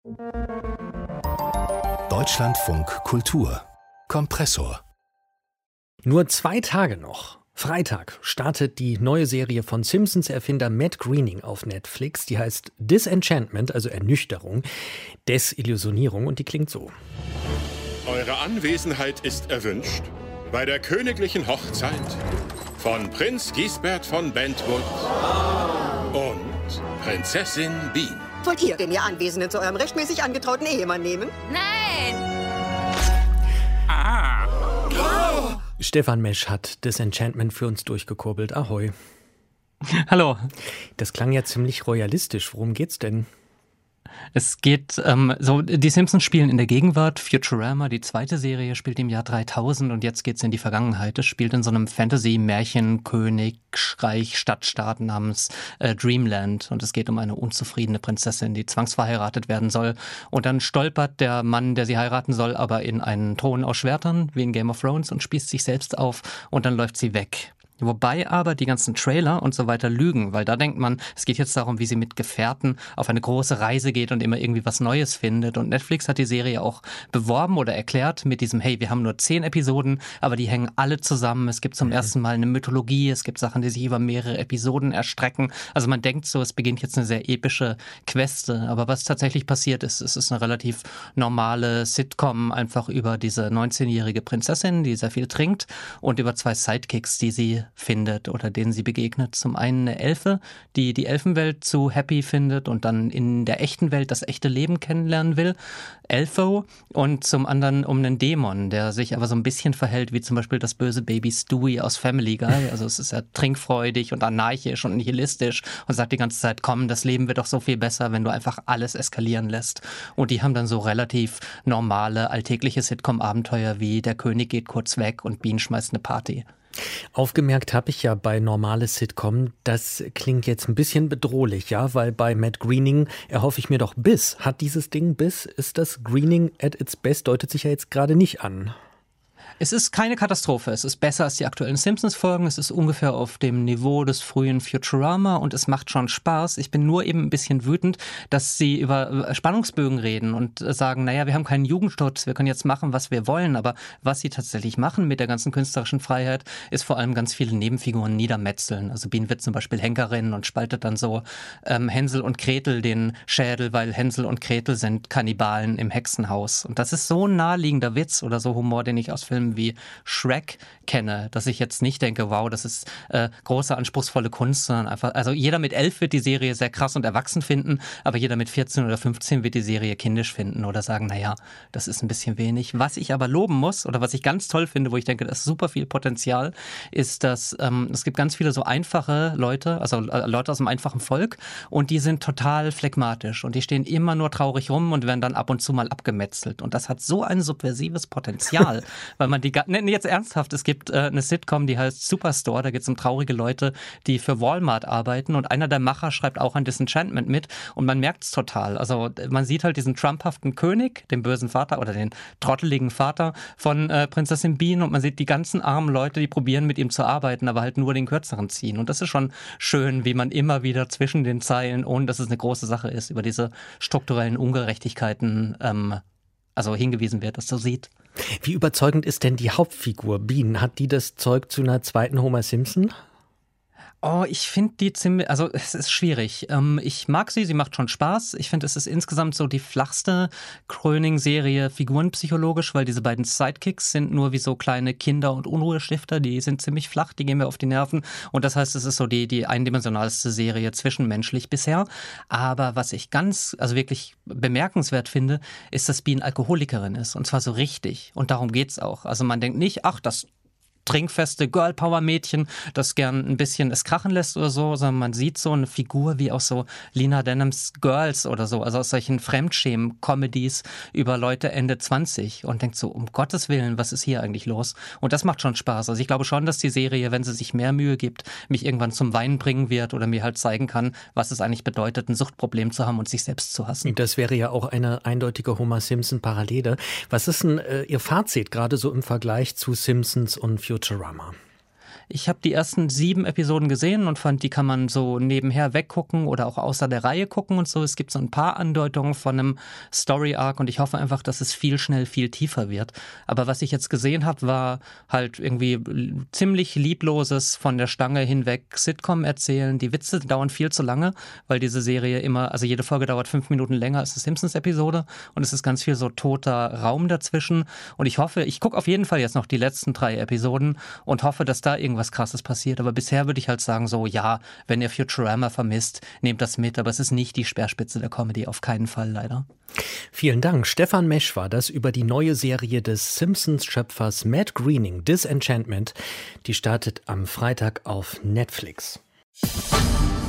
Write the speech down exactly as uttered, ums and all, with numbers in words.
Deutschlandfunk Kultur Kompressor. Nur zwei Tage noch. Freitag startet die neue Serie von Simpsons-Erfinder Matt Groening auf Netflix. Die heißt Disenchantment, also Ernüchterung, Desillusionierung, und die klingt so. Eure Anwesenheit ist erwünscht bei der königlichen Hochzeit von Prinz Gisbert von Bentwood und Prinzessin Bean. Wollt ihr den ihr Anwesenden zu eurem rechtmäßig angetrauten Ehemann nehmen? Nein! Ah! Oh. Stefan Mesch hat Disenchantment für uns durchgekurbelt. Ahoi. Hallo. Das klang ja ziemlich royalistisch. Worum geht's denn? Es geht ähm, so, die Simpsons spielen in der Gegenwart. Futurama, die zweite Serie, spielt im Jahr dreitausend und jetzt geht's in die Vergangenheit. Es spielt in so einem Fantasy-Märchen-Königreich, Stadtstaat namens äh, Dreamland, und es geht um eine unzufriedene Prinzessin, die zwangsverheiratet werden soll, und dann stolpert der Mann, der sie heiraten soll, aber in einen Thron aus Schwertern, wie in Game of Thrones, und spießt sich selbst auf, und dann läuft sie weg. Wobei aber die ganzen Trailer und so weiter lügen, weil da denkt man, es geht jetzt darum, wie sie mit Gefährten auf eine große Reise geht und immer irgendwie was Neues findet. Und Netflix hat die Serie auch beworben oder erklärt mit diesem, hey, wir haben nur zehn Episoden, aber die hängen alle zusammen. Es gibt zum mhm. ersten Mal eine Mythologie, es gibt Sachen, die sich über mehrere Episoden erstrecken. Also man denkt so, es beginnt jetzt eine sehr epische Queste. Aber was tatsächlich passiert ist, es ist eine relativ normale Sitcom, einfach über diese neunzehnjährige Prinzessin, die sehr viel trinkt, und über zwei Sidekicks, die sie findet oder denen sie begegnet. Zum einen eine Elfe, die die Elfenwelt zu happy findet und dann in der echten Welt das echte Leben kennenlernen will. Elfo. Und zum anderen um einen Dämon, der sich aber so ein bisschen verhält wie zum Beispiel das böse Baby Stewie aus Family Guy. Also es ist ja trinkfreudig und anarchisch und nihilistisch und sagt die ganze Zeit, komm, das Leben wird doch so viel besser, wenn du einfach alles eskalieren lässt. Und die haben dann so relativ normale, alltägliche Sitcom-Abenteuer wie der König geht kurz weg und Bean schmeißt eine Party. Aufgemerkt habe ich ja bei normales Sitcom, das klingt jetzt ein bisschen bedrohlich, ja, weil bei Matt Groening erhoffe ich mir doch Biss. Hat dieses Ding Biss? Ist das Groening at its best? Deutet sich ja jetzt gerade nicht an. Es ist keine Katastrophe. Es ist besser als die aktuellen Simpsons-Folgen. Es ist ungefähr auf dem Niveau des frühen Futurama und es macht schon Spaß. Ich bin nur eben ein bisschen wütend, dass sie über Spannungsbögen reden und sagen, naja, wir haben keinen Jugendschutz, wir können jetzt machen, was wir wollen. Aber was sie tatsächlich machen mit der ganzen künstlerischen Freiheit, ist vor allem ganz viele Nebenfiguren niedermetzeln. Also Bean wird zum Beispiel Henkerin und spaltet dann so ähm, Hänsel und Gretel den Schädel, weil Hänsel und Gretel sind Kannibalen im Hexenhaus. Und das ist so ein naheliegender Witz oder so Humor, den ich aus Filmen wie Shrek kenne, dass ich jetzt nicht denke, wow, das ist äh, große, anspruchsvolle Kunst, sondern einfach, also jeder mit elf wird die Serie sehr krass und erwachsen finden, aber jeder mit vierzehn oder fünfzehn wird die Serie kindisch finden oder sagen, naja, das ist ein bisschen wenig. Was ich aber loben muss oder was ich ganz toll finde, wo ich denke, das ist super viel Potenzial, ist, dass ähm, es gibt ganz viele so einfache Leute, also äh, Leute aus dem einfachen Volk, und die sind total phlegmatisch und die stehen immer nur traurig rum und werden dann ab und zu mal abgemetzelt, und das hat so ein subversives Potenzial, weil man die, ne, jetzt ernsthaft, es gibt äh, eine Sitcom, die heißt Superstore, da geht es um traurige Leute, die für Walmart arbeiten, und einer der Macher schreibt auch an Disenchantment mit, und man merkt es total. Also man sieht halt diesen trumphaften König, den bösen Vater oder den trotteligen Vater von äh, Prinzessin Bean, und man sieht die ganzen armen Leute, die probieren mit ihm zu arbeiten, aber halt nur den kürzeren ziehen, und das ist schon schön, wie man immer wieder zwischen den Zeilen, ohne dass es eine große Sache ist, über diese strukturellen Ungerechtigkeiten ähm, also hingewiesen wird, dass so sieht. Wie überzeugend ist denn die Hauptfigur Bean? Hat die das Zeug zu einer zweiten Homer Simpson? Oh, ich finde die ziemlich, also es ist schwierig. Ähm, ich mag sie, sie macht schon Spaß. Ich finde, es ist insgesamt so die flachste Groening-Serie figurenpsychologisch, weil diese beiden Sidekicks sind nur wie so kleine Kinder- und Unruhestifter, die sind ziemlich flach, die gehen mir auf die Nerven. Und das heißt, es ist so die, die eindimensionalste Serie zwischenmenschlich bisher. Aber was ich ganz, also wirklich bemerkenswert finde, ist, dass Bean Alkoholikerin ist. Und zwar so richtig. Und darum geht's auch. Also man denkt nicht, ach, das trinkfeste Girl-Power-Mädchen, das gern ein bisschen es krachen lässt oder so, sondern man sieht so eine Figur wie aus so Lena Dunhams Girls oder so, also aus solchen Fremdschämen-Comedies über Leute Ende zwanzig, und denkt so, um Gottes Willen, was ist hier eigentlich los? Und das macht schon Spaß. Also ich glaube schon, dass die Serie, wenn sie sich mehr Mühe gibt, mich irgendwann zum Weinen bringen wird oder mir halt zeigen kann, was es eigentlich bedeutet, ein Suchtproblem zu haben und sich selbst zu hassen. Das wäre ja auch eine eindeutige Homer-Simpson-Parallele. Was ist denn äh, Ihr Fazit gerade so im Vergleich zu Simpsons und Futurama? Ich habe die ersten sieben Episoden gesehen und fand, die kann man so nebenher weggucken oder auch außer der Reihe gucken und so. Es gibt so ein paar Andeutungen von einem Story-Arc und ich hoffe einfach, dass es viel schnell viel tiefer wird. Aber was ich jetzt gesehen habe, war halt irgendwie ziemlich liebloses von der Stange hinweg Sitcom erzählen. Die Witze dauern viel zu lange, weil diese Serie immer, also jede Folge dauert fünf Minuten länger als eine Simpsons-Episode und es ist ganz viel so toter Raum dazwischen. Und ich hoffe, ich gucke auf jeden Fall jetzt noch die letzten drei Episoden und hoffe, dass da irgendwas Krasses passiert. Aber bisher würde ich halt sagen so, ja, wenn ihr Futurama vermisst, nehmt das mit. Aber es ist nicht die Speerspitze der Comedy, auf keinen Fall leider. Vielen Dank. Stefan Mesch war das über die neue Serie des Simpsons-Schöpfers Matt Groening, Disenchantment. Die startet am Freitag auf Netflix.